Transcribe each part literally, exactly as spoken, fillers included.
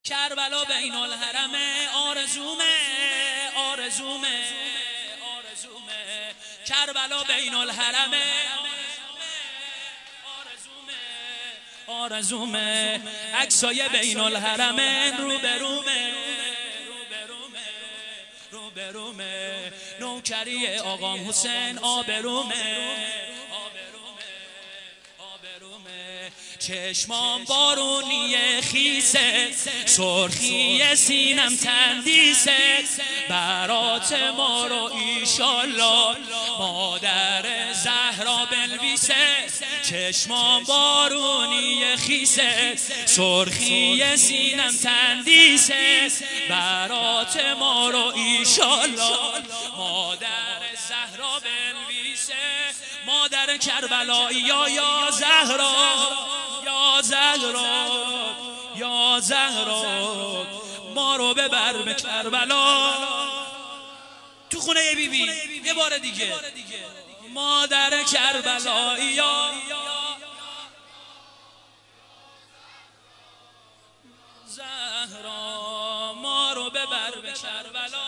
کربلا بین الحرمه آرزومه آرزومه آرزومه کربلا بین الحرمه آرزومه عکسای بین الحرمه روبرومه روبرومه روبرومه نوکری آقام حسین آبرومه چشمام بارونی خیسه سرخی سینم تندیسه برات ما رو ایشالله مادر زهرا بنویسه چشمام بارونی خیسه سرخی سینم تندیسه برات ما رو ایشالله مادر زهرا بنویسه مادر کربلایی یا یا زهرا یا زهرا یا زهرا ما رو ببر به کربلا تو خونه بی بی یه بار دیگه مادر کربلایی یا زهرا ما رو ببر به کربلا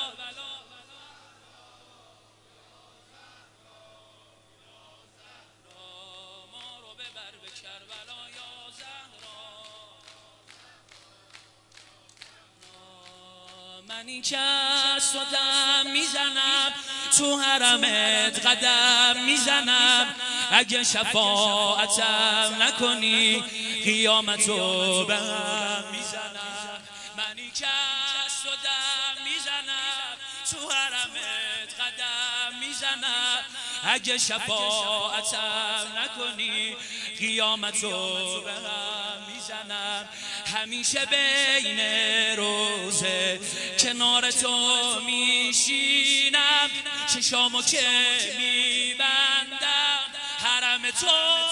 منی که از تو دم میزنم تو حرمت قدم میزنم اگه شفاعتم نکنی قیامتو به هم میزنم منی که از تو دم میزنم تو حرمت قدم میزنم اگه شفاعتم نکنی قیامتو به هم میزنم همیشه بین روزه کنار تو میشینم چشامو که میبندم حرم تو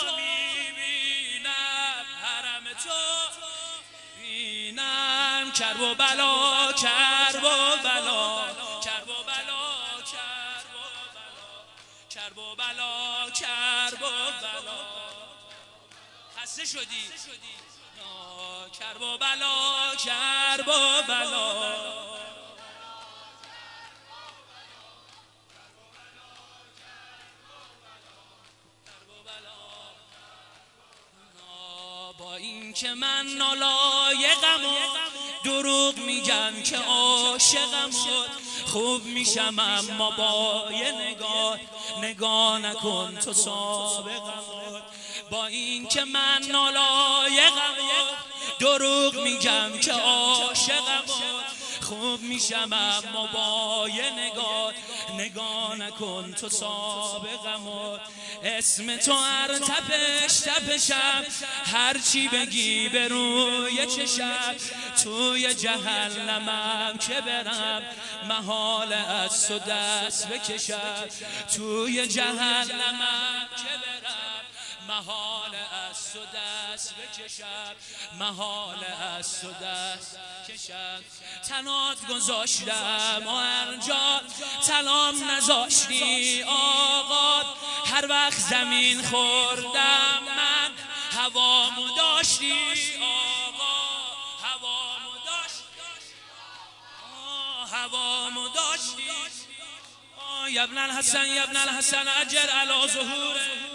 میبینم حرم تو بینم کرب و بلا کرب و بلا کرب و بلا کرب و بلا کرب و بلا خسته شدی کرب و بلا کرب و بلا با این که من نالایقم و دروغ میگم که عاشقم و خوب میشم اما با یه نگاه نگاه نکن تو سابقم با این که من نالایقم و دروغ میگم که عاشقم و خوب میشم اما با یه نگاه نگاه نکن تو سابقم و اسم تو هر تپش تپشم هرچی بگی به روی چشم توی جهنمم که برم محال از تو دست بکشم توی جهنمم که برم محال از تو دست بکشم محال از تو دست کشم تنات گذاشتم و هر جا تنام نذاشتی آقا هر وقت زمین خوردم من هوامو داشتی آقا هوامو داشتی هوامو داشتی یا ابن الحسن یا ابن الحسن اجر علی ظهوره